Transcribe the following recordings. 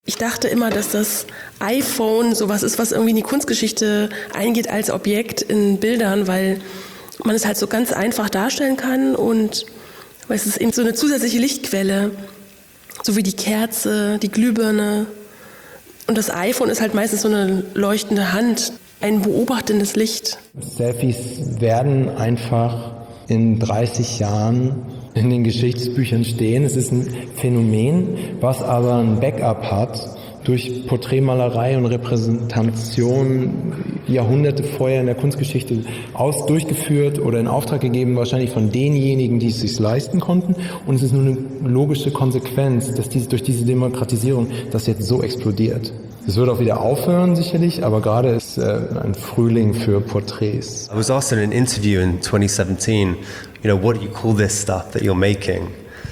Ich dachte immer, dass das iPhone sowas ist, was irgendwie in die Kunstgeschichte eingeht als Objekt in Bildern, weil man es halt so ganz einfach darstellen kann und weil es ist eben so eine zusätzliche Lichtquelle, so wie die Kerze, die Glühbirne. Und das iPhone ist halt meistens so eine leuchtende Hand, ein beobachtendes Licht. Selfies werden einfach in 30 Jahren in den Geschichtsbüchern stehen. Es ist ein Phänomen, was aber ein Backup hat durch Porträtmalerei und Repräsentation Jahrhunderte vorher in der Kunstgeschichte durchgeführt oder in Auftrag gegeben, wahrscheinlich von denjenigen, die es sich leisten konnten. Und es ist nur eine logische Konsequenz, dass durch diese Demokratisierung das jetzt so explodiert. Es wird auch wieder aufhören sicherlich, aber gerade ist ein Frühling für Porträts. I was asked in an interview in 2017, what do you call this stuff that you're making?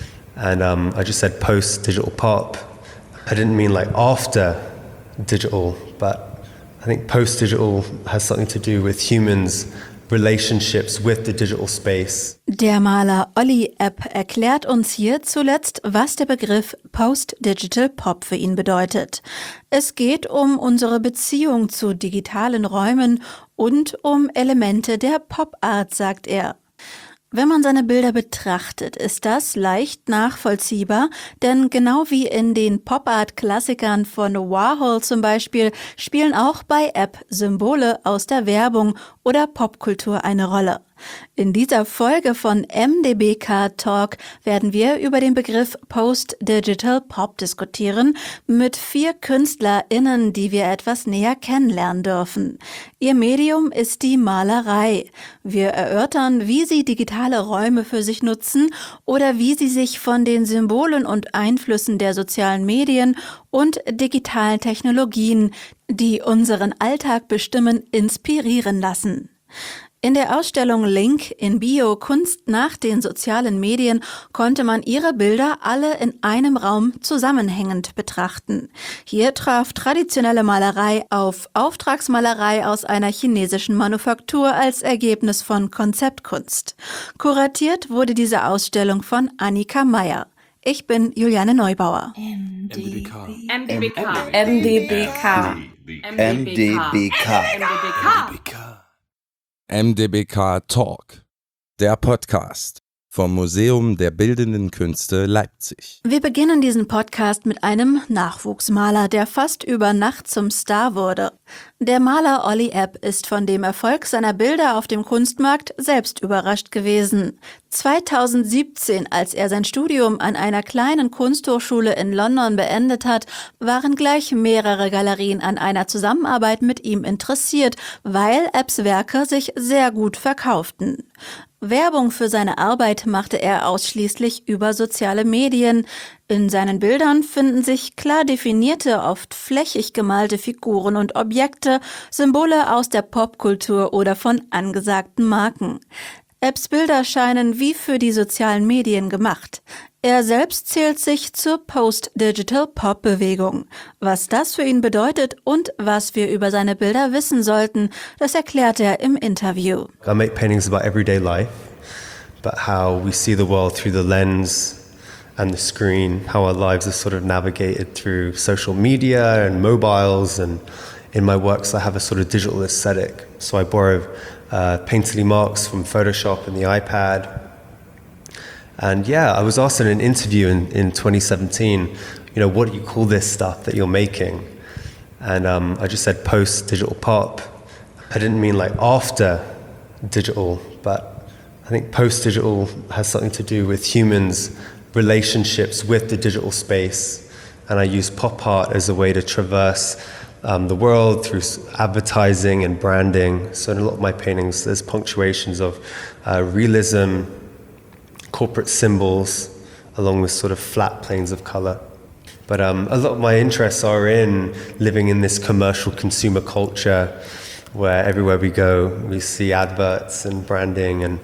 And I just said post-digital pop. I didn't mean like after digital, but I think post-digital has something to do with humans' relationships with the digital space. Der Maler Olli Epp erklärt uns hier zuletzt, was der Begriff Post-Digital Pop für ihn bedeutet. Es geht um unsere Beziehung zu digitalen Räumen und um Elemente der Pop-Art, sagt er. Wenn man seine Bilder betrachtet, ist das leicht nachvollziehbar, denn genau wie in den Pop-Art-Klassikern von Warhol zum Beispiel spielen auch bei Epp Symbole aus der Werbung oder Popkultur eine Rolle. In dieser Folge von MDBK Talk werden wir über den Begriff Post-Digital Pop diskutieren mit 4 KünstlerInnen, die wir etwas näher kennenlernen dürfen. Ihr Medium ist die Malerei. Wir erörtern, wie sie digitale Räume für sich nutzen oder wie sie sich von den Symbolen und Einflüssen der sozialen Medien und digitalen Technologien, die unseren Alltag bestimmen, inspirieren lassen. In der Ausstellung Link in Bio Kunst nach den sozialen Medien konnte man ihre Bilder alle in einem Raum zusammenhängend betrachten. Hier traf traditionelle Malerei auf Auftragsmalerei aus einer chinesischen Manufaktur als Ergebnis von Konzeptkunst. Kuratiert wurde diese Ausstellung von Annika Meyer. Ich bin Juliane Neubauer. MDBK. MDBK Talk, der Podcast vom Museum der Bildenden Künste Leipzig. Wir beginnen diesen Podcast mit einem Nachwuchsmaler, der fast über Nacht zum Star wurde. Der Maler Olli Epp ist von dem Erfolg seiner Bilder auf dem Kunstmarkt selbst überrascht gewesen. 2017, als er sein Studium an einer kleinen Kunsthochschule in London beendet hat, waren gleich mehrere Galerien an einer Zusammenarbeit mit ihm interessiert, weil Epps Werke sich sehr gut verkauften. Werbung für seine Arbeit machte er ausschließlich über soziale Medien. In seinen Bildern finden sich klar definierte, oft flächig gemalte Figuren und Objekte, Symbole aus der Popkultur oder von angesagten Marken. Epps Bilder scheinen wie für die sozialen Medien gemacht. Er selbst zählt sich zur Post-Digital-Pop-Bewegung. Was das für ihn bedeutet und was wir über seine Bilder wissen sollten, das erklärt er im Interview. I make paintings about everyday life, but how we see the world through the lens and the screen, how our lives are sort of navigated through social media and mobiles, and in my works I have a sort of digital aesthetic. So I borrow painterly marks from Photoshop and the iPad. And yeah, I was asked in an interview in 2017, what do you call this stuff that you're making? And I just said post-digital pop. I didn't mean like after digital, but I think post-digital has something to do with humans' relationships with the digital space. And I use pop art as a way to traverse the world through advertising and branding. So in a lot of my paintings, there's punctuations of realism, corporate symbols, along with sort of flat planes of color. But a lot of my interests are in living in this commercial consumer culture where everywhere we go, we see adverts and branding. And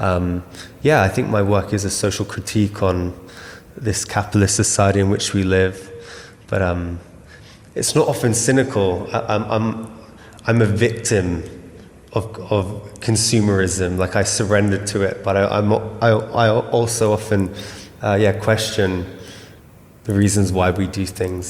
I think my work is a social critique on this capitalist society in which we live. But it's not often cynical. I'm a victim of consumerism. Like I surrendered to it, but I also often question the reasons why we do things. And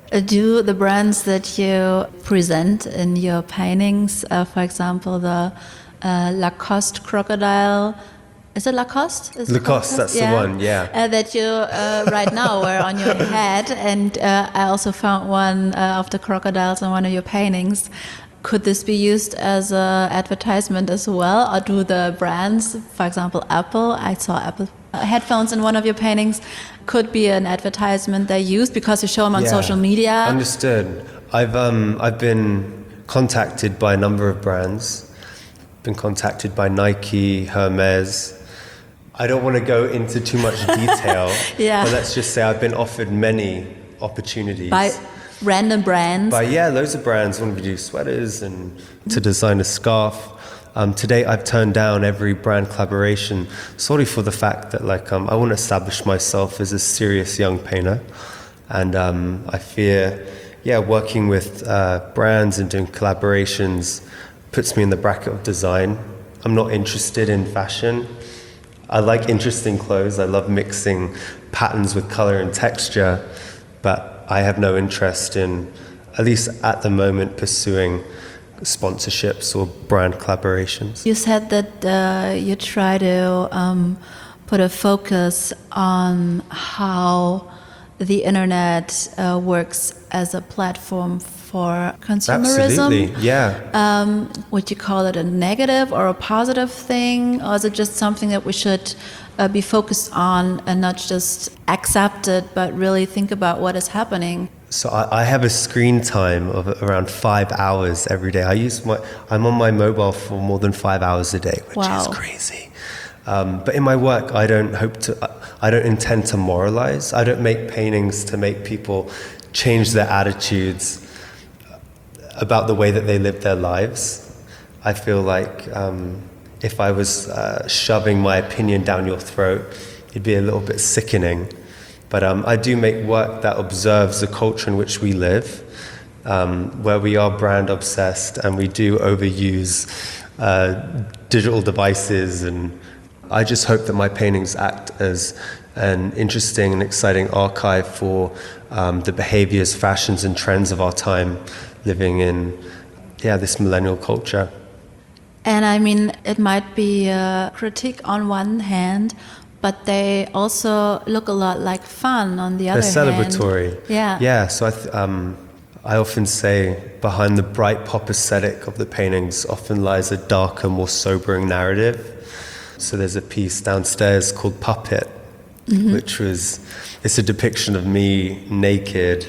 Do the brands that you present in your paintings, for example, the Lacoste crocodile, is it Lacoste? Lacoste, that's the one, yeah. That you right now wear on your head, and I also found one of the crocodiles in one of your paintings. Could this be used as an advertisement as well, or do the brands, for example, Apple? I saw Apple headphones in one of your paintings. Could be an advertisement they use because you show them on social media. Understood. I've been contacted by a number of brands. Been contacted by Nike, Hermes. I don't want to go into too much detail, but let's just say I've been offered many opportunities. By random brands? By, loads of brands. Want to do sweaters and to design a scarf. To date, I've turned down every brand collaboration solely for the fact that I want to establish myself as a serious young painter. And I fear, working with brands and doing collaborations puts me in the bracket of design. I'm not interested in fashion. I like interesting clothes. I love mixing patterns with color and texture, but I have no interest in, at least at the moment, pursuing sponsorships or brand collaborations. You said that you try to put a focus on how the internet works as a platform for consumerism. Absolutely, yeah. Would you call it a negative or a positive thing, or is it just something that we should be focused on and not just accept it, but really think about what is happening? So I have a screen time of around 5 hours every day. I'm on my mobile for more than 5 hours a day, which is crazy. But in my work, I don't intend to moralize. I don't make paintings to make people change their attitudes about the way that they live their lives. I feel like if I was shoving my opinion down your throat, it'd be a little bit sickening. But I do make work that observes the culture in which we live, where we are brand obsessed and we do overuse digital devices. And I just hope that my paintings act as an interesting and exciting archive for the behaviors, fashions, and trends of our time, living in this millennial culture. And I mean, it might be a critique on one hand, but they also look a lot like fun on the other hand. They're celebratory. Yeah. So I often say behind the bright pop aesthetic of the paintings often lies a darker, more sobering narrative. So there's a piece downstairs called Puppet, which it's a depiction of me naked,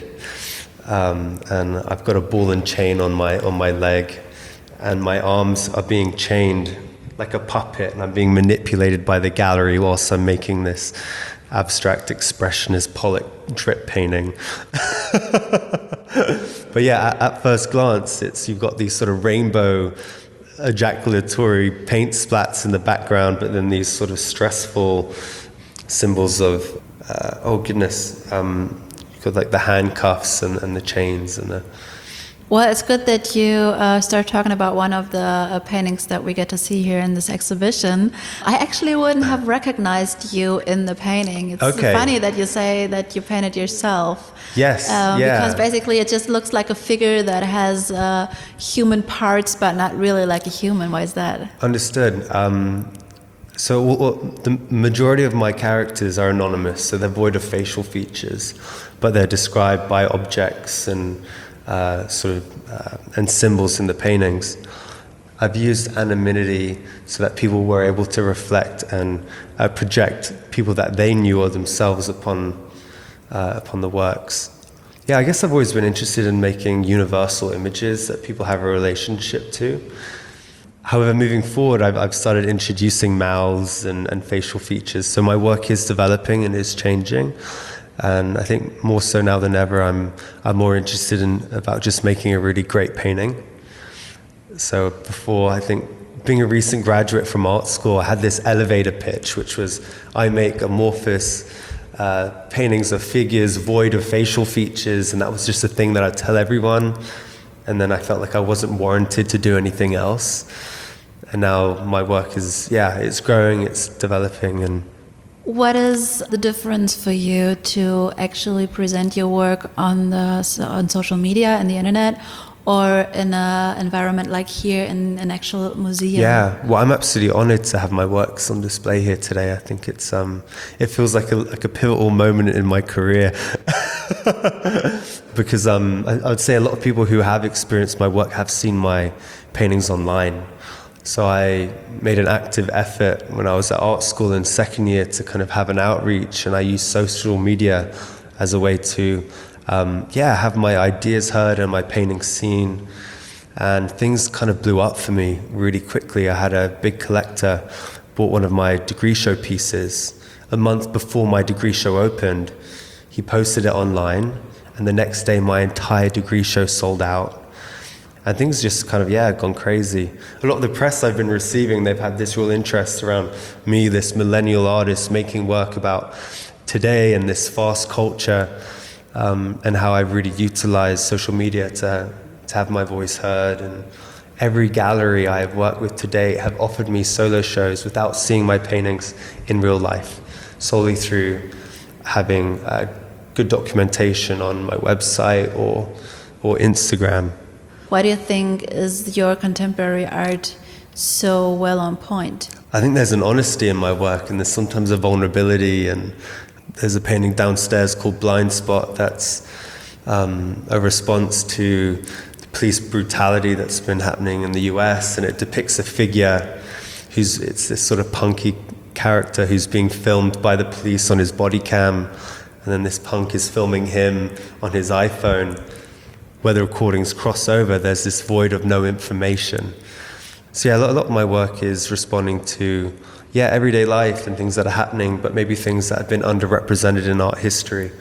and I've got a ball and chain on my leg, and my arms are being chained like a puppet, and I'm being manipulated by the gallery whilst I'm making this abstract expressionist Pollock drip painting. But at first glance, you've got these sort of rainbow ejaculatory paint splats in the background, but then these sort of stressful symbols of, you've got like the handcuffs and the chains and the... Well, it's good that you start talking about one of the paintings that we get to see here in this exhibition. I actually wouldn't have recognized you in the painting. It's funny that you say that you painted yourself. Yes, because basically it just looks like a figure that has human parts, but not really like a human. Why is that? Understood. So the majority of my characters are anonymous, so they're void of facial features, but they're described by objects and and symbols in the paintings. I've used anonymity so that people were able to reflect and project people that they knew of themselves upon the works. Yeah, I guess I've always been interested in making universal images that people have a relationship to. However, moving forward, I've started introducing mouths and facial features, so my work is developing and is changing. And I think more so now than ever, I'm more interested in about just making a really great painting. So before, I think, being a recent graduate from art school, I had this elevator pitch, which was I make amorphous paintings of figures void of facial features, and that was just a thing that I'd tell everyone. And then I felt like I wasn't warranted to do anything else. And now my work is, it's growing, it's developing, and What is the difference for you to actually present your work on social media and the internet, or in an environment like here in an actual museum? Yeah, well, I'm absolutely honored to have my works on display here today. I think it's it feels like a pivotal moment in my career because I would say a lot of people who have experienced my work have seen my paintings online. So I made an active effort when I was at art school in second year to kind of have an outreach, and I used social media as a way to have my ideas heard and my paintings seen. And things kind of blew up for me really quickly. I had a big collector bought one of my degree show pieces a month before my degree show opened. He posted it online, and the next day my entire degree show sold out. And things just kind of, gone crazy. A lot of the press I've been receiving, they've had this real interest around me, this millennial artist making work about today and this fast culture, and how I've really utilized social media to have my voice heard. And every gallery I have worked with to date have offered me solo shows without seeing my paintings in real life, solely through having good documentation on my website or Instagram. Why do you think is your contemporary art so well on point? I think there's an honesty in my work, and there's sometimes a vulnerability, and there's a painting downstairs called Blind Spot that's a response to the police brutality that's been happening in the US, and it depicts a figure it's this sort of punky character who's being filmed by the police on his body cam, and then this punk is filming him on his iPhone. Where the recordings cross over, there's this void of no information. So a lot of my work is responding to, everyday life and things that are happening, but maybe things that have been underrepresented in art history.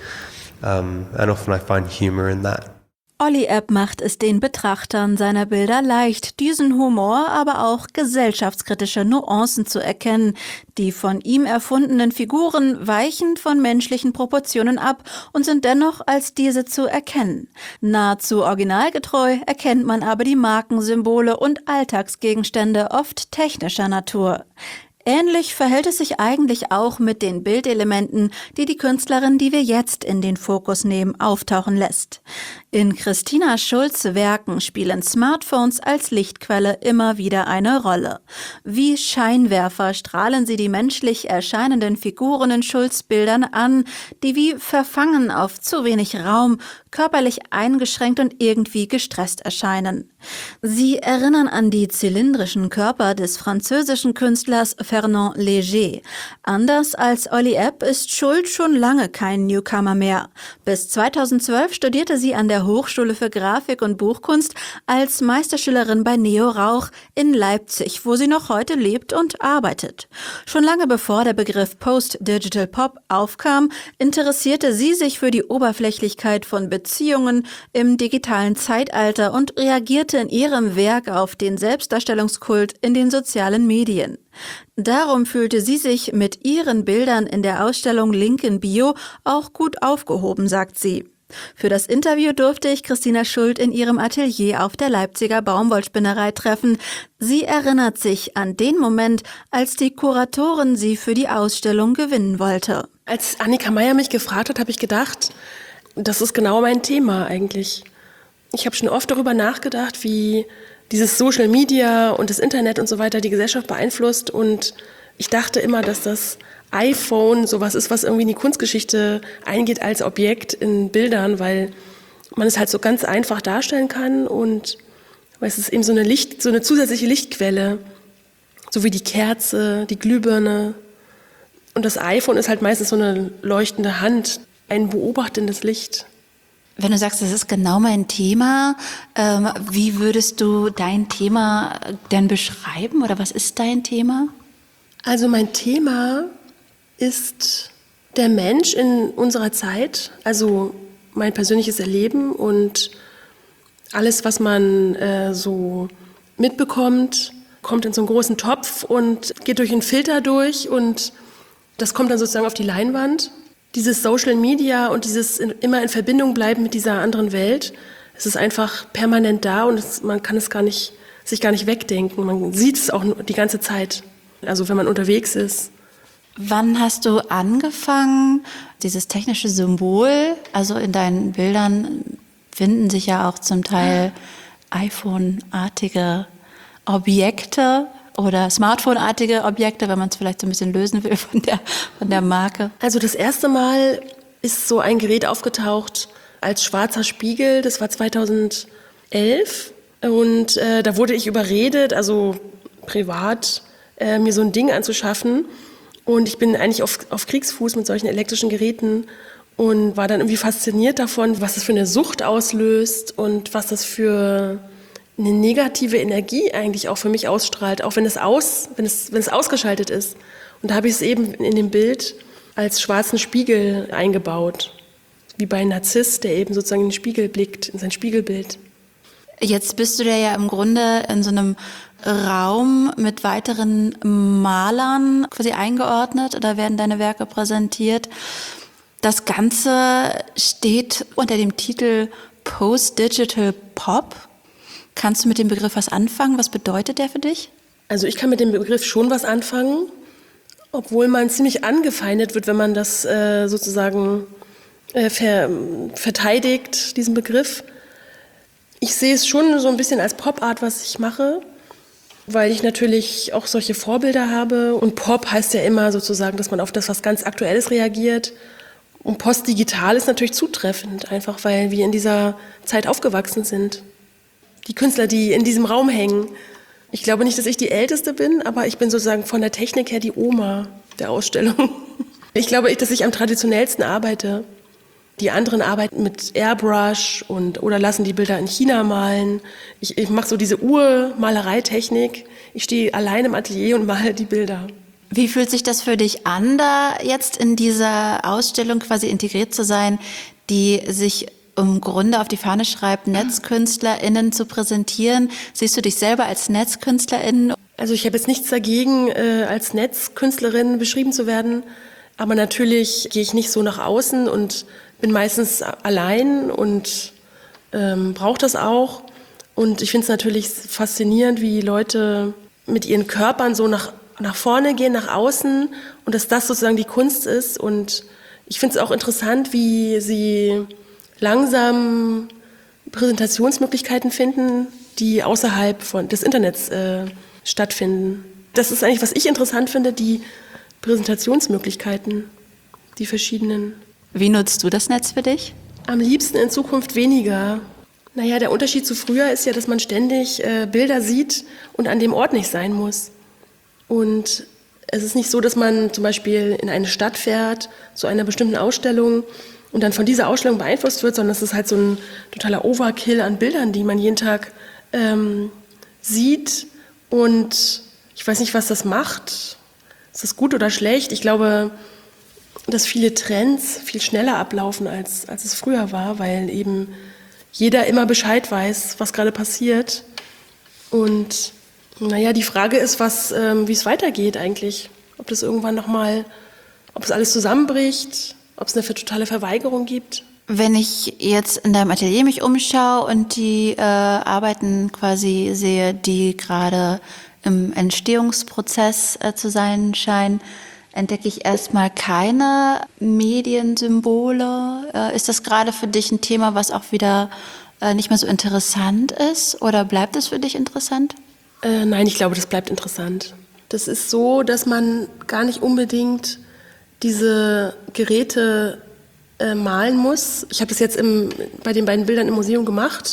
And often I find humor in that. Olli Epp macht es den Betrachtern seiner Bilder leicht, diesen Humor, aber auch gesellschaftskritische Nuancen zu erkennen. Die von ihm erfundenen Figuren weichen von menschlichen Proportionen ab und sind dennoch als diese zu erkennen. Nahezu originalgetreu erkennt man aber die Markensymbole und Alltagsgegenstände oft technischer Natur. Ähnlich verhält es sich eigentlich auch mit den Bildelementen, die die Künstlerin, die wir jetzt in den Fokus nehmen, auftauchen lässt. In Christina Schulz' Werken spielen Smartphones als Lichtquelle immer wieder eine Rolle. Wie Scheinwerfer strahlen sie die menschlich erscheinenden Figuren in Schulz' Bildern an, die wie verfangen auf zu wenig Raum, körperlich eingeschränkt und irgendwie gestresst erscheinen. Sie erinnern an die zylindrischen Körper des französischen Künstlers Fernand Léger. Anders als Olli Epp ist Schulz schon lange kein Newcomer mehr. Bis 2012 studierte sie an der Hochschule für Grafik und Buchkunst als Meisterschülerin bei Neo Rauch in Leipzig, wo sie noch heute lebt und arbeitet. Schon lange bevor der Begriff Post-Digital Pop aufkam, interessierte sie sich für die Oberflächlichkeit von Beziehungen im digitalen Zeitalter und reagierte in ihrem Werk auf den Selbstdarstellungskult in den sozialen Medien. Darum fühlte sie sich mit ihren Bildern in der Ausstellung Link in Bio auch gut aufgehoben, sagt sie. Für das Interview durfte ich Christina Schulz in ihrem Atelier auf der Leipziger Baumwollspinnerei treffen. Sie erinnert sich an den Moment, als die Kuratorin sie für die Ausstellung gewinnen wollte. Als Annika Meyer mich gefragt hat, habe ich gedacht, das ist genau mein Thema eigentlich. Ich habe schon oft darüber nachgedacht, wie dieses Social Media und das Internet und so weiter die Gesellschaft beeinflusst, und ich dachte immer, dass das iPhone sowas ist, was irgendwie in die Kunstgeschichte eingeht als Objekt in Bildern, weil man es halt so ganz einfach darstellen kann, und weil es ist eben so eine zusätzliche Lichtquelle, so wie die Kerze, die Glühbirne, und das iPhone ist halt meistens so eine leuchtende Hand, ein beobachtendes Licht. Wenn du sagst, das ist genau mein Thema, wie würdest du dein Thema denn beschreiben, oder was ist dein Thema? Also mein Thema ist der Mensch in unserer Zeit, also mein persönliches Erleben und alles, was man so mitbekommt, kommt in so einen großen Topf und geht durch einen Filter durch, und das kommt dann sozusagen auf die Leinwand. Dieses Social Media und dieses immer in Verbindung bleiben mit dieser anderen Welt, es ist einfach permanent da, und man kann es sich gar nicht wegdenken. Man sieht es auch die ganze Zeit. Also wenn man unterwegs ist, Wann hast du angefangen, dieses technische Symbol, also in deinen Bildern finden sich ja auch zum Teil iPhone-artige Objekte oder Smartphone-artige Objekte, wenn man es vielleicht so ein bisschen lösen will von der Marke? Also das erste Mal ist so ein Gerät aufgetaucht als schwarzer Spiegel. Das war 2011 und da wurde ich überredet, also privat, mir so ein Ding anzuschaffen. Und ich bin eigentlich auf Kriegsfuß mit solchen elektrischen Geräten und war dann irgendwie fasziniert davon, was das für eine Sucht auslöst und was das für eine negative Energie eigentlich auch für mich ausstrahlt, auch wenn es ausgeschaltet ist. Und da habe ich es eben in dem Bild als schwarzen Spiegel eingebaut, wie bei einem Narziss, der eben sozusagen in den Spiegel blickt, in sein Spiegelbild. Jetzt bist du ja im Grunde in so einem Raum mit weiteren Malern quasi eingeordnet oder werden deine Werke präsentiert. Das Ganze steht unter dem Titel Post-Digital Pop. Kannst du mit dem Begriff was anfangen? Was bedeutet der für dich? Also ich kann mit dem Begriff schon was anfangen, obwohl man ziemlich angefeindet wird, wenn man das sozusagen verteidigt, diesen Begriff. Ich sehe es schon so ein bisschen als Pop-Art, was ich mache, weil ich natürlich auch solche Vorbilder habe. Und Pop heißt ja immer sozusagen, dass man auf das, was ganz Aktuelles reagiert. Und postdigital ist natürlich zutreffend, einfach weil wir in dieser Zeit aufgewachsen sind. Die Künstler, die in diesem Raum hängen. Ich glaube nicht, dass ich die Älteste bin, aber ich bin sozusagen von der Technik her die Oma der Ausstellung. Ich glaube, dass ich am traditionellsten arbeite. Die anderen arbeiten mit Airbrush oder lassen die Bilder in China malen. Ich mache so diese Urmalereitechnik. Ich stehe allein im Atelier und male die Bilder. Wie fühlt sich das für dich an, da jetzt in dieser Ausstellung quasi integriert zu sein, die sich im Grunde auf die Fahne schreibt, NetzkünstlerInnen zu präsentieren? Siehst du dich selber als NetzkünstlerInnen? Also ich habe jetzt nichts dagegen, als Netzkünstlerin beschrieben zu werden. Aber natürlich gehe ich nicht so nach außen und bin meistens allein und brauche das auch. Und ich finde es natürlich faszinierend, wie Leute mit ihren Körpern so nach vorne gehen, nach außen und dass das sozusagen die Kunst ist. Und ich finde es auch interessant, wie sie langsam Präsentationsmöglichkeiten finden, die außerhalb des Internets stattfinden. Das ist eigentlich, was ich interessant finde, die Präsentationsmöglichkeiten, die verschiedenen. Wie nutzt du das Netz für dich? Am liebsten in Zukunft weniger. Naja, der Unterschied zu früher ist ja, dass man ständig Bilder sieht und an dem Ort nicht sein muss. Und es ist nicht so, dass man zum Beispiel in eine Stadt fährt, zu einer bestimmten Ausstellung und dann von dieser Ausstellung beeinflusst wird, sondern es ist halt so ein totaler Overkill an Bildern, die man jeden Tag sieht. Und ich weiß nicht, was das macht. Ist das gut oder schlecht? Ich glaube, dass viele Trends viel schneller ablaufen, als es früher war, weil eben jeder immer Bescheid weiß, was gerade passiert. Und naja, die Frage ist, wie es weitergeht eigentlich. Ob das irgendwann nochmal, ob es alles zusammenbricht, ob es eine totale Verweigerung gibt. Wenn ich jetzt in deinem Atelier mich umschaue und die Arbeiten quasi sehe, die gerade im Entstehungsprozess zu sein scheinen, entdecke ich erstmal keine Mediensymbole. Ist das gerade für dich ein Thema, was auch wieder nicht mehr so interessant ist? Oder bleibt es für dich interessant? Nein, ich glaube, das bleibt interessant. Das ist so, dass man gar nicht unbedingt diese Geräte malen muss. Ich habe das jetzt bei den beiden Bildern im Museum gemacht.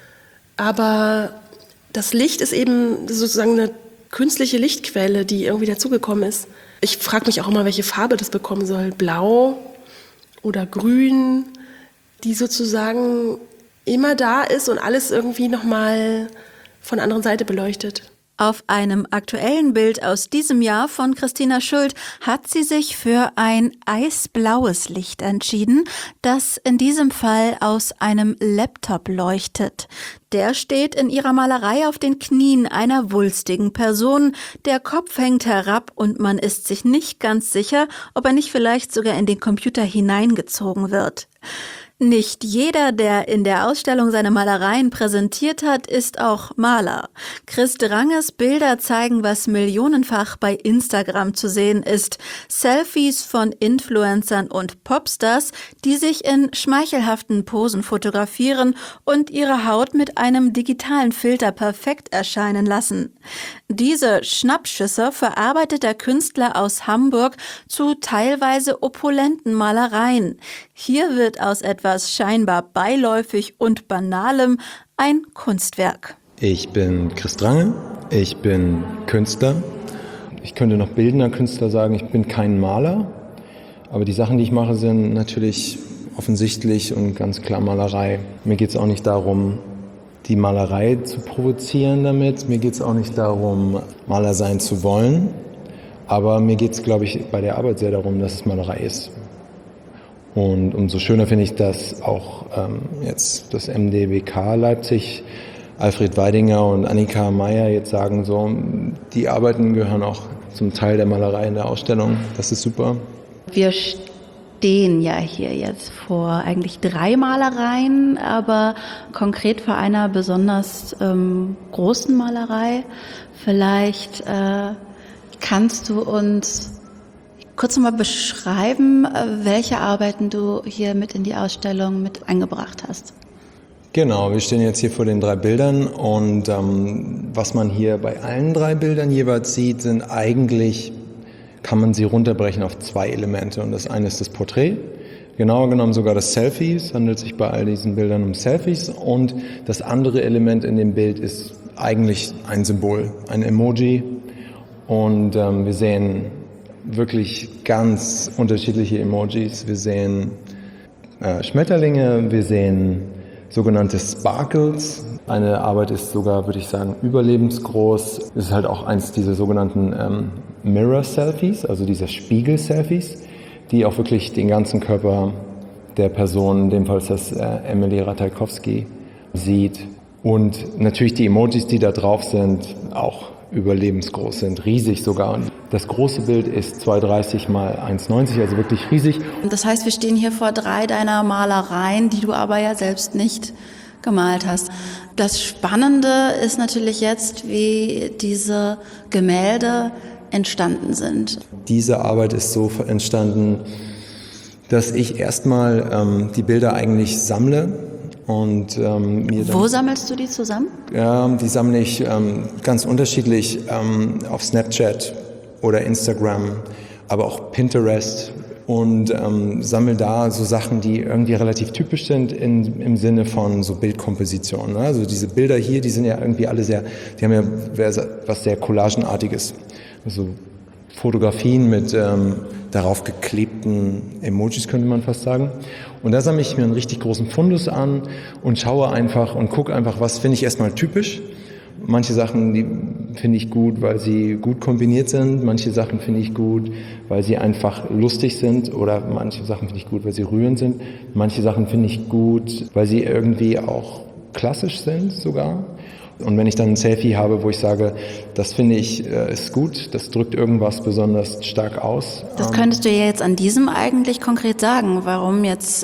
Aber das Licht ist eben sozusagen eine künstliche Lichtquelle, die irgendwie dazugekommen ist. Ich frage mich auch immer, welche Farbe das bekommen soll. Blau oder grün, die sozusagen immer da ist und alles irgendwie nochmal von der anderen Seite beleuchtet. Auf einem aktuellen Bild aus diesem Jahr von Christina Schuld hat sie sich für ein eisblaues Licht entschieden, das in diesem Fall aus einem Laptop leuchtet. Der steht in ihrer Malerei auf den Knien einer wulstigen Person. Der Kopf hängt herab und man ist sich nicht ganz sicher, ob er nicht vielleicht sogar in den Computer hineingezogen wird. Nicht jeder, der in der Ausstellung seine Malereien präsentiert hat, ist auch Maler. Chris Dranges Bilder zeigen, was millionenfach bei Instagram zu sehen ist. Selfies von Influencern und Popstars, die sich in schmeichelhaften Posen fotografieren und ihre Haut mit einem digitalen Filter perfekt erscheinen lassen. Diese Schnappschüsse verarbeitet der Künstler aus Hamburg zu teilweise opulenten Malereien. Hier wird aus etwas scheinbar beiläufig und Banalem ein Kunstwerk. Ich bin Chris Drange, ich bin Künstler. Ich könnte noch bildender Künstler sagen, ich bin kein Maler. Aber die Sachen, die ich mache, sind natürlich offensichtlich und ganz klar Malerei. Mir geht es auch nicht darum, die Malerei zu provozieren damit. Mir geht es auch nicht darum, Maler sein zu wollen. Aber mir geht es, glaube ich, bei der Arbeit sehr darum, dass es Malerei ist. Und umso schöner finde ich, dass auch jetzt das MDBK Leipzig, Alfred Weidinger und Annika Meyer jetzt sagen, so, die Arbeiten gehören auch zum Teil der Malerei in der Ausstellung. Das ist super. Wir stehen ja hier jetzt vor eigentlich 3 Malereien, aber konkret vor einer besonders großen Malerei. Vielleicht kannst du uns kurz mal beschreiben, welche Arbeiten du hier mit in die Ausstellung mit eingebracht hast. Genau, wir stehen jetzt hier vor den 3 Bildern und was man hier bei allen 3 Bildern jeweils sieht, sind eigentlich, kann man sie runterbrechen auf 2 Elemente. Und das eine ist das Porträt, genauer genommen sogar das Selfie. Es handelt sich bei all diesen Bildern um Selfies. Und das andere Element in dem Bild ist eigentlich ein Symbol, ein Emoji. Und wir sehen wirklich ganz unterschiedliche Emojis. Wir sehen Schmetterlinge, wir sehen sogenannte Sparkles. Eine Arbeit ist sogar, würde ich sagen, überlebensgroß. Es ist halt auch eins dieser sogenannten Mirror-Selfies, also dieser Spiegel-Selfies, die auch wirklich den ganzen Körper der Person, in dem Fall ist das Emily Ratajkowski, sieht. Und natürlich die Emojis, die da drauf sind, auch überlebensgroß sind, riesig sogar. Und das große Bild ist 2,30 mal 1,90, also wirklich riesig. Das heißt, wir stehen hier vor 3 deiner Malereien, die du aber ja selbst nicht gemalt hast. Das Spannende ist natürlich jetzt, wie diese Gemälde entstanden sind. Diese Arbeit ist so entstanden, dass ich erstmal die Bilder eigentlich sammle. Und, Wo sammelst du die zusammen? Die sammle ich ganz unterschiedlich auf Snapchat oder Instagram, aber auch Pinterest und sammle da so Sachen, die irgendwie relativ typisch sind im Sinne von so Bildkomposition. Ne? Also diese Bilder hier, die sind ja irgendwie alle die haben ja was sehr Collagenartiges. Also Fotografien mit darauf geklebten Emojis, könnte man fast sagen. Und da sammle ich mir einen richtig großen Fundus an und schaue einfach und gucke einfach, was finde ich erstmal typisch. Manche Sachen, die finde ich gut, weil sie gut kombiniert sind. Manche Sachen finde ich gut, weil sie einfach lustig sind. Oder manche Sachen finde ich gut, weil sie rührend sind. Manche Sachen finde ich gut, weil sie irgendwie auch klassisch sind sogar. Und wenn ich dann ein Selfie habe, wo ich sage, das finde ich ist gut, das drückt irgendwas besonders stark aus. Das könntest du ja jetzt an diesem eigentlich konkret sagen, warum jetzt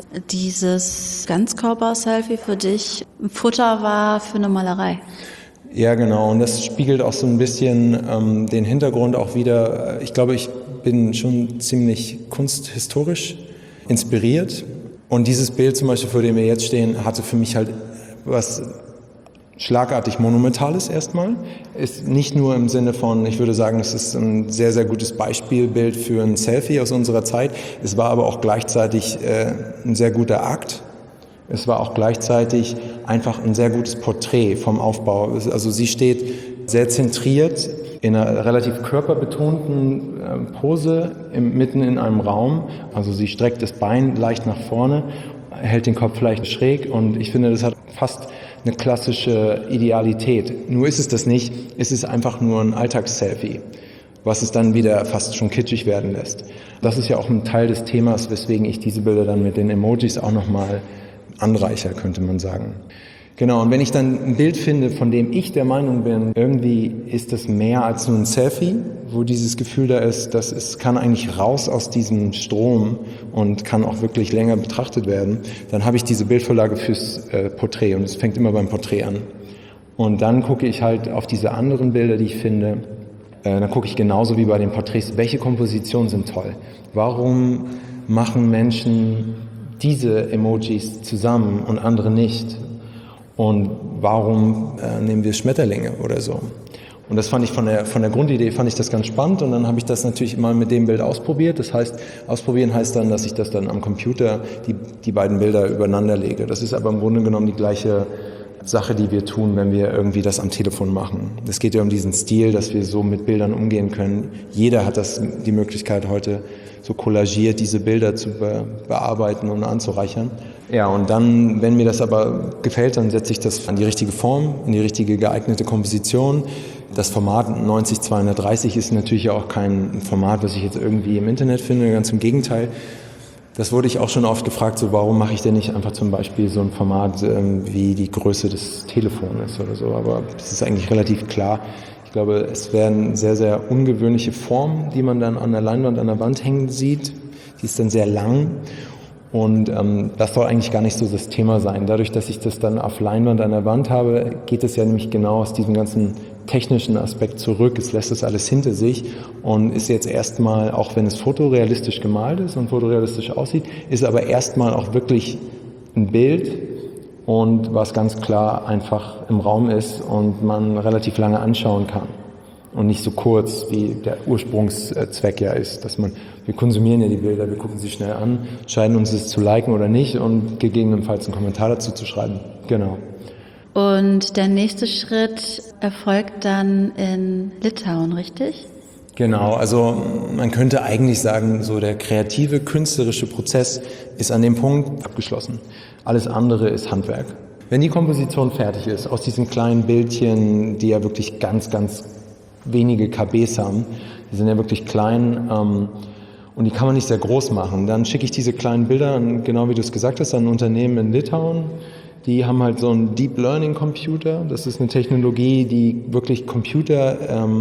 dieses Ganzkörper-Selfie für dich Futter war für eine Malerei. Ja, genau. Und das spiegelt auch so ein bisschen den Hintergrund auch wieder. Ich glaube, ich bin schon ziemlich kunsthistorisch inspiriert. Und dieses Bild zum Beispiel, vor dem wir jetzt stehen, hatte für mich halt was schlagartig Monumentales erstmal. Ist nicht nur im Sinne von, ich würde sagen, es ist ein sehr, sehr gutes Beispielbild für ein Selfie aus unserer Zeit. Es war aber auch gleichzeitig ein sehr guter Akt. Es war auch gleichzeitig einfach ein sehr gutes Porträt vom Aufbau. Also sie steht sehr zentriert in einer relativ körperbetonten Pose mitten in einem Raum. Also sie streckt das Bein leicht nach vorne, hält den Kopf leicht schräg und ich finde, das hat fast eine klassische Idealität. Nur ist es das nicht, es ist einfach nur ein Alltagsselfie, was es dann wieder fast schon kitschig werden lässt. Das ist ja auch ein Teil des Themas, weswegen ich diese Bilder dann mit den Emojis auch nochmal anreicher, könnte man sagen. Genau, und wenn ich dann ein Bild finde, von dem ich der Meinung bin, irgendwie ist das mehr als nur ein Selfie, wo dieses Gefühl da ist, dass es kann eigentlich raus aus diesem Strom und kann auch wirklich länger betrachtet werden, dann habe ich diese Bildvorlage fürs Porträt und es fängt immer beim Porträt an. Und dann gucke ich halt auf diese anderen Bilder, die ich finde, dann gucke ich genauso wie bei den Porträts, welche Kompositionen sind toll. Warum machen Menschen diese Emojis zusammen und andere nicht? Und warum nehmen wir Schmetterlinge oder so? Und das fand ich von der Grundidee fand ich das ganz spannend und dann habe ich das natürlich mal mit dem Bild ausprobiert. Das heißt, ausprobieren heißt dann, dass ich das dann am Computer die beiden Bilder übereinander lege. Das ist aber im Grunde genommen die gleiche Sache, die wir tun, wenn wir irgendwie das am Telefon machen. Es geht ja um diesen Stil, dass wir so mit Bildern umgehen können. Jeder hat die Möglichkeit heute so kollagiert diese Bilder zu bearbeiten und anzureichern. Ja, und dann, wenn mir das aber gefällt, dann setze ich das an die richtige Form, in die richtige geeignete Komposition. Das Format 90-230 ist natürlich auch kein Format, was ich jetzt irgendwie im Internet finde, ganz im Gegenteil. Das wurde ich auch schon oft gefragt, so warum mache ich denn nicht einfach zum Beispiel so ein Format wie die Größe des Telefons oder so, aber das ist eigentlich relativ klar. Ich glaube, es werden sehr, sehr ungewöhnliche Formen, die man dann an der Leinwand, an der Wand hängen sieht. Die ist dann sehr lang und das soll eigentlich gar nicht so das Thema sein. Dadurch, dass ich das dann auf Leinwand an der Wand habe, geht es ja nämlich genau aus diesem ganzen technischen Aspekt zurück. Es lässt das alles hinter sich und ist jetzt erstmal, auch wenn es fotorealistisch gemalt ist und fotorealistisch aussieht, ist aber erstmal auch wirklich ein Bild und was ganz klar einfach im Raum ist und man relativ lange anschauen kann und nicht so kurz, wie der Ursprungszweck ja ist, dass wir konsumieren ja die Bilder, wir gucken sie schnell an, entscheiden uns es zu liken oder nicht und gegebenenfalls einen Kommentar dazu zu schreiben. Genau. Und der nächste Schritt erfolgt dann in Litauen, richtig? Genau, also man könnte eigentlich sagen, so der kreative, künstlerische Prozess ist an dem Punkt abgeschlossen. Alles andere ist Handwerk. Wenn die Komposition fertig ist, aus diesen kleinen Bildchen, die ja wirklich ganz, ganz wenige KBs haben, die sind ja wirklich klein und die kann man nicht sehr groß machen, dann schicke ich diese kleinen Bilder, genau wie du es gesagt hast, an ein Unternehmen in Litauen. Die haben halt so einen Deep Learning Computer. Das ist eine Technologie, die wirklich Computer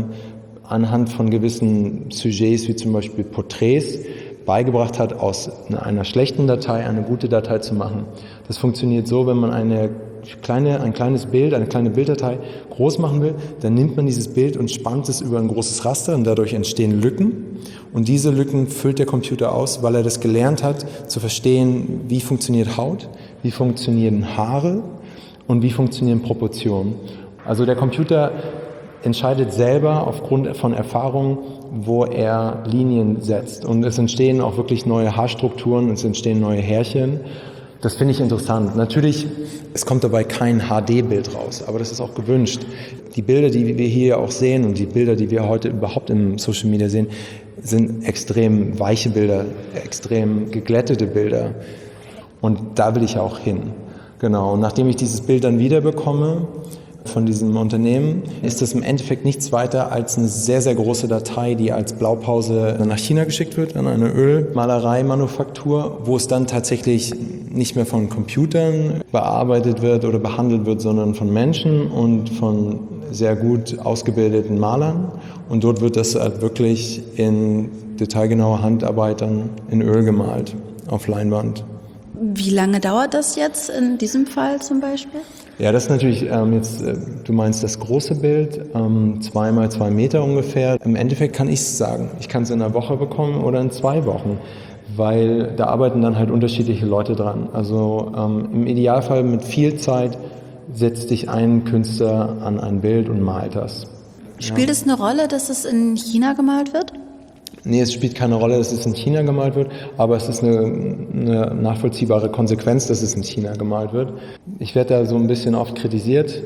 anhand von gewissen Sujets, wie zum Beispiel Porträts, beigebracht hat, aus einer schlechten Datei eine gute Datei zu machen. Das funktioniert so, wenn man ein kleines Bild, eine kleine Bilddatei groß machen will, dann nimmt man dieses Bild und spannt es über ein großes Raster und dadurch entstehen Lücken. Und diese Lücken füllt der Computer aus, weil er das gelernt hat, zu verstehen, wie funktioniert Haut, wie funktionieren Haare und wie funktionieren Proportionen. Also der Computer entscheidet selber aufgrund von Erfahrung, wo er Linien setzt. Und es entstehen auch wirklich neue Haarstrukturen, es entstehen neue Härchen. Das finde ich interessant. Natürlich, es kommt dabei kein HD-Bild raus, aber das ist auch gewünscht. Die Bilder, die wir hier auch sehen und die Bilder, die wir heute überhaupt im Social Media sehen, sind extrem weiche Bilder, extrem geglättete Bilder. Und da will ich auch hin. Genau. Und nachdem ich dieses Bild dann wieder bekomme von diesem Unternehmen, ist das im Endeffekt nichts weiter als eine sehr, sehr große Datei, die als Blaupause nach China geschickt wird, an eine Ölmalereimanufaktur, wo es dann tatsächlich nicht mehr von Computern bearbeitet wird oder behandelt wird, sondern von Menschen und von sehr gut ausgebildeten Malern. Und dort wird das halt wirklich in detailgenauer Handarbeit dann in Öl gemalt, auf Leinwand. Wie lange dauert das jetzt in diesem Fall zum Beispiel? Ja, das ist natürlich du meinst das große Bild, 2 mal 2 Meter ungefähr. Im Endeffekt kann ich es sagen, ich kann es in einer Woche bekommen oder in 2 Wochen, weil da arbeiten dann halt unterschiedliche Leute dran. Also im Idealfall mit viel Zeit setzt sich ein Künstler an ein Bild und malt das. Spielt es eine Rolle, dass es in China gemalt wird? Nee, es spielt keine Rolle, dass es in China gemalt wird, aber es ist eine nachvollziehbare Konsequenz, dass es in China gemalt wird. Ich werde da so ein bisschen oft kritisiert,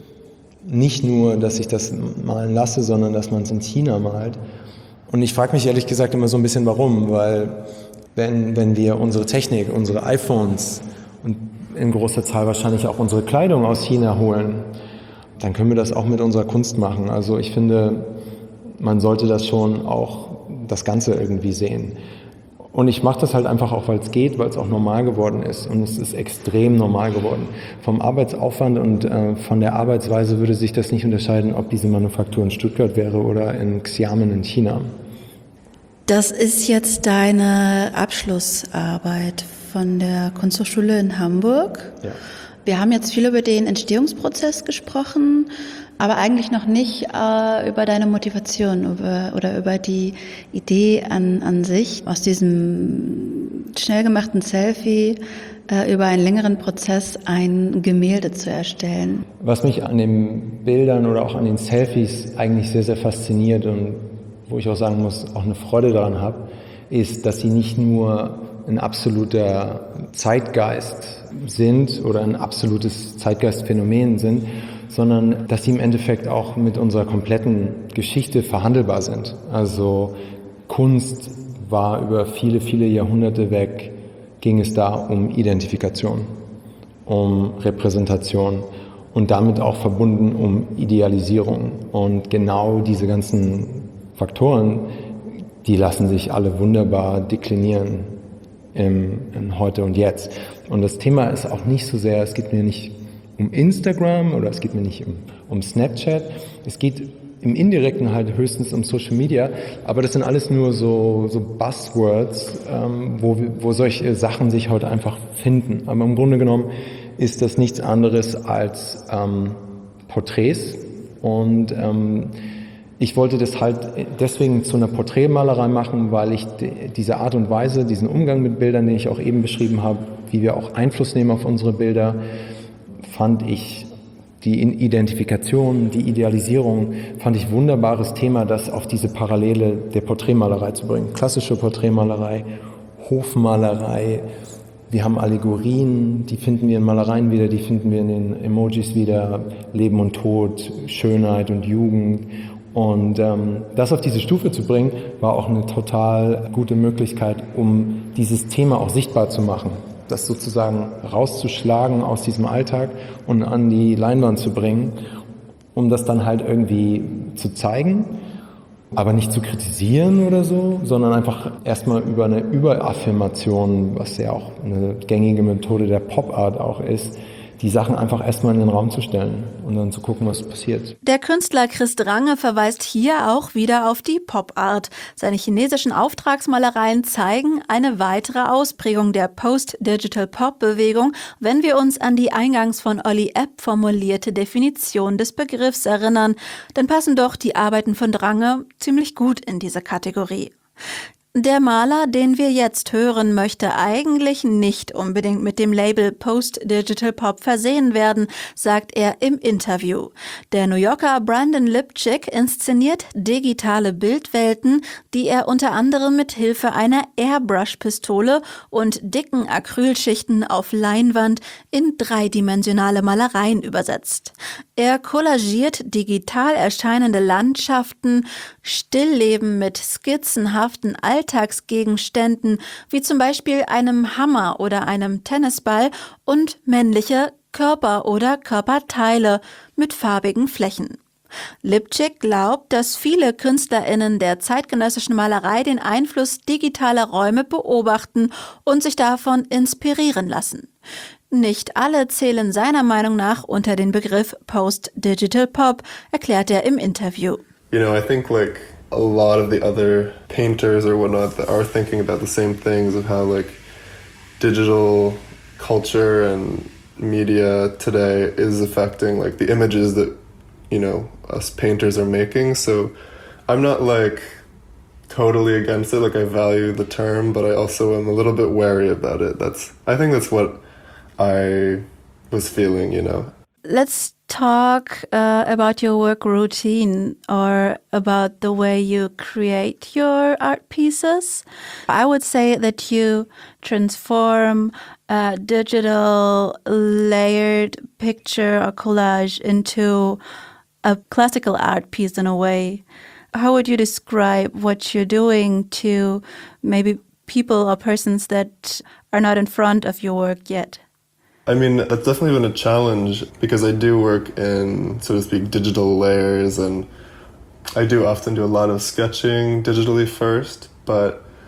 nicht nur, dass ich das malen lasse, sondern dass man es in China malt. Und ich frage mich ehrlich gesagt immer so ein bisschen, warum, weil wenn wir unsere Technik, unsere iPhones und in großer Zahl wahrscheinlich auch unsere Kleidung aus China holen, dann können wir das auch mit unserer Kunst machen. Also ich finde, man sollte das schon auch das Ganze irgendwie sehen. Und ich mache das halt einfach auch, weil es geht, weil es auch normal geworden ist. Und es ist extrem normal geworden. Vom Arbeitsaufwand und von der Arbeitsweise würde sich das nicht unterscheiden, ob diese Manufaktur in Stuttgart wäre oder in Xiamen in China. Das ist jetzt deine Abschlussarbeit von der Kunsthochschule in Hamburg. Ja. Wir haben jetzt viel über den Entstehungsprozess gesprochen, aber eigentlich noch nicht über deine Motivation oder über die Idee an sich, aus diesem schnell gemachten Selfie über einen längeren Prozess ein Gemälde zu erstellen. Was mich an den Bildern oder auch an den Selfies eigentlich sehr, sehr fasziniert und wo ich auch sagen muss, auch eine Freude daran habe, ist, dass sie nicht nur ein absoluter Zeitgeist sind oder ein absolutes Zeitgeistphänomen sind, sondern dass sie im Endeffekt auch mit unserer kompletten Geschichte verhandelbar sind. Also Kunst war über viele, viele Jahrhunderte weg, ging es da um Identifikation, um Repräsentation und damit auch verbunden um Idealisierung. Und genau diese ganzen Faktoren, die lassen sich alle wunderbar deklinieren in Heute und Jetzt. Und das Thema ist auch nicht so sehr, es geht mir nicht um Instagram oder es geht mir nicht um Snapchat. Es geht im Indirekten halt höchstens um Social Media, aber das sind alles nur so Buzzwords, wo solche Sachen sich heute einfach finden. Aber im Grunde genommen ist das nichts anderes als Porträts und ich wollte das halt deswegen zu einer Porträtmalerei machen, weil ich diese Art und Weise, diesen Umgang mit Bildern, den ich auch eben beschrieben habe, wie wir auch Einfluss nehmen auf unsere Bilder, fand ich die Identifikation, die Idealisierung, fand ich wunderbares Thema, das auf diese Parallele der Porträtmalerei zu bringen. Klassische Porträtmalerei, Hofmalerei, wir haben Allegorien, die finden wir in Malereien wieder, die finden wir in den Emojis wieder, Leben und Tod, Schönheit und Jugend. Und das auf diese Stufe zu bringen, war auch eine total gute Möglichkeit, um dieses Thema auch sichtbar zu machen. Das sozusagen rauszuschlagen aus diesem Alltag und an die Leinwand zu bringen, um das dann halt irgendwie zu zeigen, aber nicht zu kritisieren oder so, sondern einfach erstmal über eine Überaffirmation, was ja auch eine gängige Methode der Pop-Art auch ist, die Sachen einfach erstmal in den Raum zu stellen und dann zu gucken, was passiert. Der Künstler Chris Drange verweist hier auch wieder auf die Pop-Art. Seine chinesischen Auftragsmalereien zeigen eine weitere Ausprägung der Post-Digital-Pop-Bewegung, wenn wir uns an die eingangs von Olli Epp formulierte Definition des Begriffs erinnern. Dann passen doch die Arbeiten von Drange ziemlich gut in diese Kategorie. Der Maler, den wir jetzt hören, möchte eigentlich nicht unbedingt mit dem Label Post-Digital Pop versehen werden, sagt er im Interview. Der New Yorker Brandon Lipchick inszeniert digitale Bildwelten, die er unter anderem mit Hilfe einer Airbrush-Pistole und dicken Acrylschichten auf Leinwand in dreidimensionale Malereien übersetzt. Er collagiert digital erscheinende Landschaften, Stillleben mit skizzenhaften Alltagsgegenständen, wie zum Beispiel einem Hammer oder einem Tennisball und männliche Körper oder Körperteile mit farbigen Flächen. Lipchick glaubt, dass viele KünstlerInnen der zeitgenössischen Malerei den Einfluss digitaler Räume beobachten und sich davon inspirieren lassen. Nicht alle zählen seiner Meinung nach unter den Begriff Post-Digital Pop, erklärt er im Interview. You know, I think like a lot of the other painters or whatnot that are thinking about the same things of how like digital culture and media today is affecting like the images that, you know, us painters are making. So I'm not like totally against it. Like I value the term, but I also am a little bit wary about it. I think that's what I was feeling, you know. Let's talk about your work routine or about the way you create your art pieces. I would say that you transform a digital layered picture or collage into a classical art piece in a way. How would you describe what you're doing to maybe people or persons that are not in front of your work yet? I mean, that's definitely been a challenge because I do work in, so to speak, digital layers, and I do often do a lot of sketching digitally first, but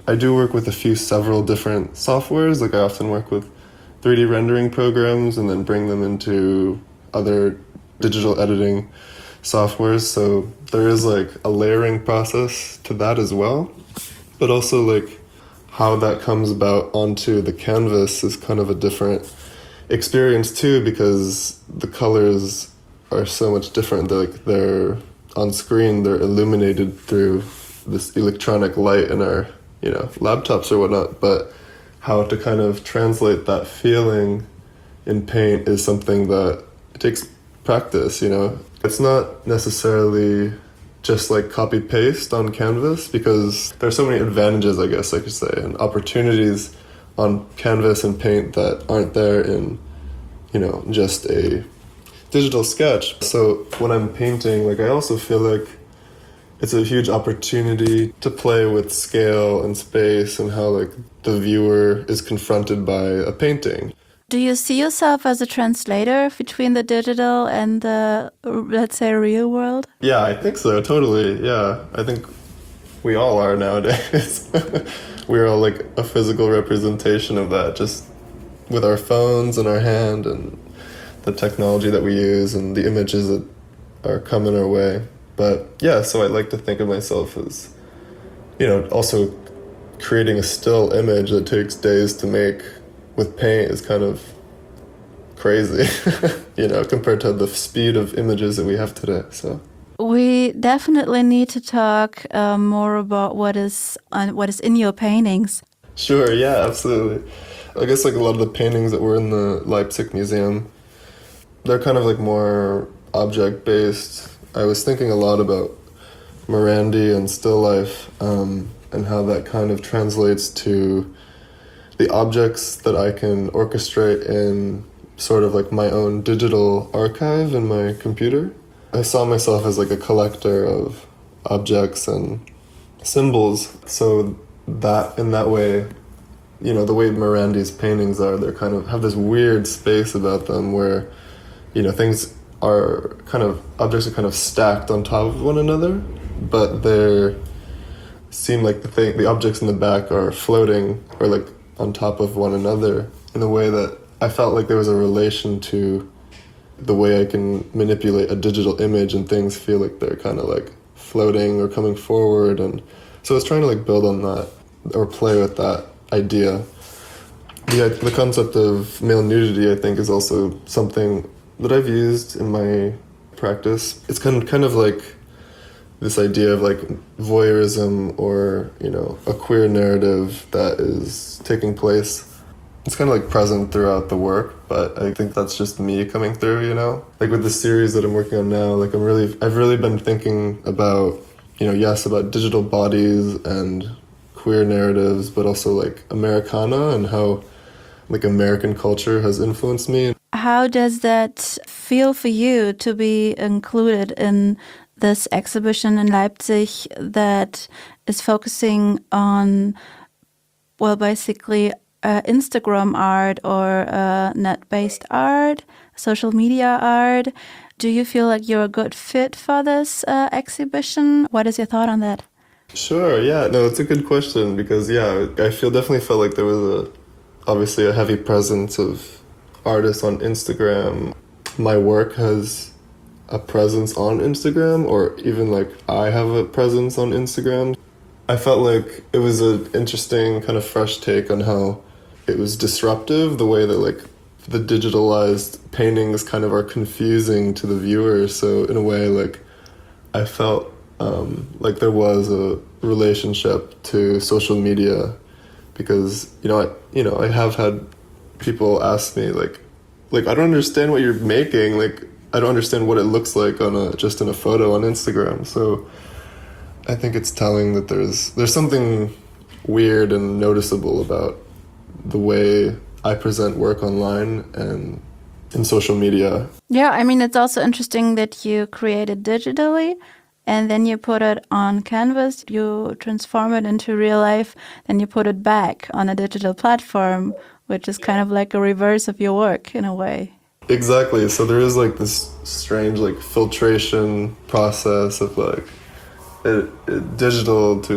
I do work with several different softwares. Like I often work with 3D rendering programs and then bring them into other digital editing softwares. So there is like a layering process to that as well. But also like how that comes about onto the canvas is kind of a different experience too, because the colors are so much different. They're on screen, they're illuminated through this electronic light in our, laptops or whatnot, but how to kind of translate that feeling in paint is something that takes practice, It's not necessarily just like copy paste on canvas, because there's so many advantages, I guess I could say, and opportunities on canvas and paint that aren't there in, just a digital sketch. So when I'm painting, like I also feel like it's a huge opportunity to play with scale and space and how like the viewer is confronted by a painting. Do you see yourself as a translator between the digital and the, let's say, real world? Yeah, I think so, totally. Yeah, I think we all are nowadays. We're all like a physical representation of that, just with our phones in our hand and the technology that we use and the images that are coming our way. But yeah, so I like to think of myself as, also creating a still image that takes days to make with paint is kind of crazy, compared to the speed of images that we have today. So we definitely need to talk more about what is in your paintings. Sure, yeah, absolutely. I guess like a lot of the paintings that were in the Leipzig Museum, they're kind of like more object-based. I was thinking a lot about Morandi and still life, and how that kind of translates to the objects that I can orchestrate in sort of like my own digital archive in my computer. I saw myself as like a collector of objects and symbols. So that in that way, the way Morandi's paintings are, they're kind of have this weird space about them where, things are objects are kind of stacked on top of one another, but seem like the objects in the back are floating or like on top of one another in a way that I felt like there was a relation to the way I can manipulate a digital image and things feel like they're kind of like floating or coming forward. And so I was trying to like build on that or play with that idea. The concept of male nudity, I think, is also something that I've used in my practice. It's kind of like this idea of like voyeurism or, a queer narrative that is taking place. It's kind of like present throughout the work, but I think that's just me coming through, Like with the series that I'm working on now, like I've really been thinking about, about digital bodies and queer narratives, but also like Americana and how like American culture has influenced me. How does that feel for you to be included in this exhibition in Leipzig that is focusing on, basically Instagram art or net-based art, social media art? Do you feel like you're a good fit for this exhibition? What is your thought on that? Sure, yeah. No, it's a good question because, I definitely felt like there was obviously a heavy presence of artists on Instagram. My work has a presence on Instagram, or even like I have a presence on Instagram. I felt like it was an interesting kind of fresh take on how it was disruptive, the way that like the digitalized paintings kind of are confusing to the viewer. So in a way, like I felt like there was a relationship to social media because, I have had people ask me like I don't understand what you're making. Like, I don't understand what it looks like just in a photo on Instagram. So I think it's telling that there's something weird and noticeable about the way I present work online and in social media. Yeah, I mean, it's also interesting that you create it digitally and then you put it on canvas, you transform it into real life, then you put it back on a digital platform, which is kind of like a reverse of your work in a way. Exactly. So there is like this strange like filtration process of like digital to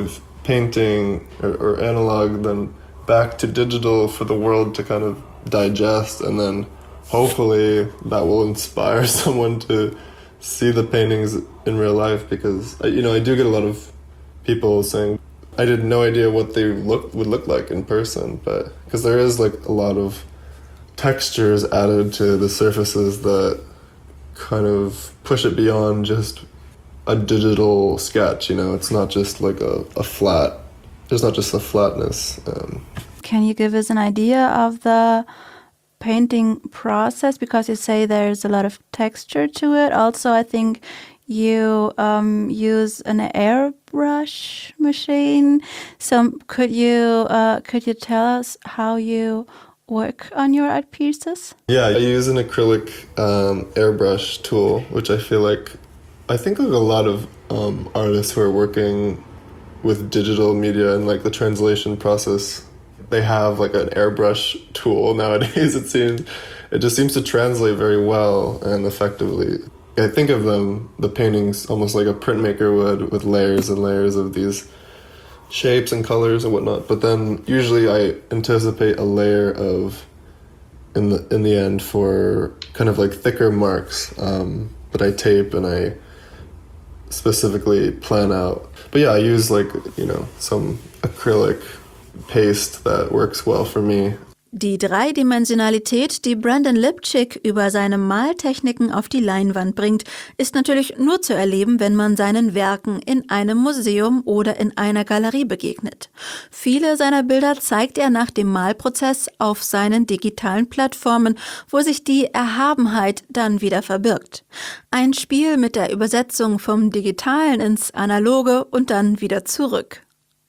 painting or analog, then back to digital for the world to kind of digest, and then hopefully that will inspire someone to see the paintings in real life, because I do get a lot of people saying I had no idea what they would look like in person, but because there is like a lot of textures added to the surfaces that kind of push it beyond just a digital sketch. It's not just like a flat, there's not just a flatness. Can you give us an idea of the painting process? Because you say there's a lot of texture to it. Also, I think you use an airbrush machine. So could you tell us how you work on your art pieces? Yeah, I use an acrylic airbrush tool, which I think like a lot of artists who are working with digital media and like the translation process, they have like an airbrush tool nowadays. It just seems to translate very well and effectively. I think of the paintings almost like a printmaker would, with layers and layers of these shapes and colors and whatnot. But then usually I anticipate a layer of, in the end, for kind of like thicker marks that I tape and I specifically plan out. But yeah, I use like, some acrylic paste that works well for me. Die Dreidimensionalität, die Brandon Lipchick über seine Maltechniken auf die Leinwand bringt, ist natürlich nur zu erleben, wenn man seinen Werken in einem Museum oder in einer Galerie begegnet. Viele seiner Bilder zeigt er nach dem Malprozess auf seinen digitalen Plattformen, wo sich die Erhabenheit dann wieder verbirgt. Ein Spiel mit der Übersetzung vom Digitalen ins Analoge und dann wieder zurück.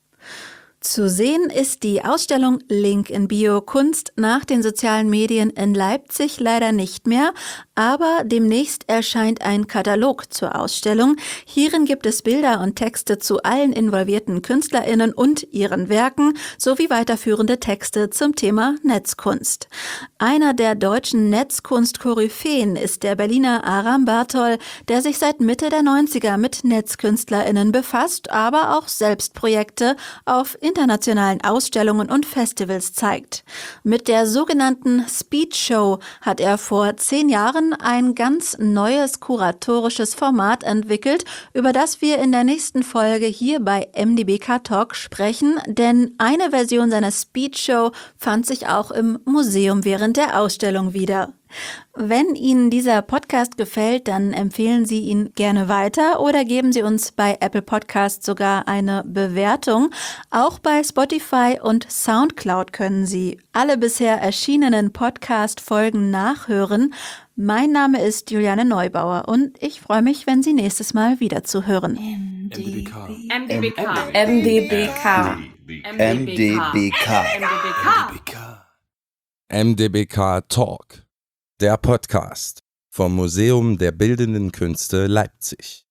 Zu sehen ist die Ausstellung Link in Bio Kunst nach den sozialen Medien in Leipzig leider nicht mehr, aber demnächst erscheint ein Katalog zur Ausstellung. Hierin gibt es Bilder und Texte zu allen involvierten KünstlerInnen und ihren Werken sowie weiterführende Texte zum Thema Netzkunst. Einer der deutschen Netzkunst-Koryphäen ist der Berliner Aram Bartol, der sich seit Mitte der 90er mit NetzkünstlerInnen befasst, aber auch selbst Projekte auf internationalen Ausstellungen und Festivals zeigt. Mit der sogenannten Speed Show hat er vor 10 Jahren ein ganz neues kuratorisches Format entwickelt, über das wir in der nächsten Folge hier bei MDBK Talk sprechen, denn eine Version seiner Speed Show fand sich auch im Museum während der Ausstellung wieder. Wenn Ihnen dieser Podcast gefällt, dann empfehlen Sie ihn gerne weiter oder geben Sie uns bei Apple Podcasts sogar eine Bewertung. Auch bei Spotify und Soundcloud können Sie alle bisher erschienenen Podcast-Folgen nachhören. Mein Name ist Juliane Neubauer und ich freue mich, wenn Sie nächstes Mal wieder zuhören. MDBK Talk, der Podcast vom Museum der Bildenden Künste Leipzig.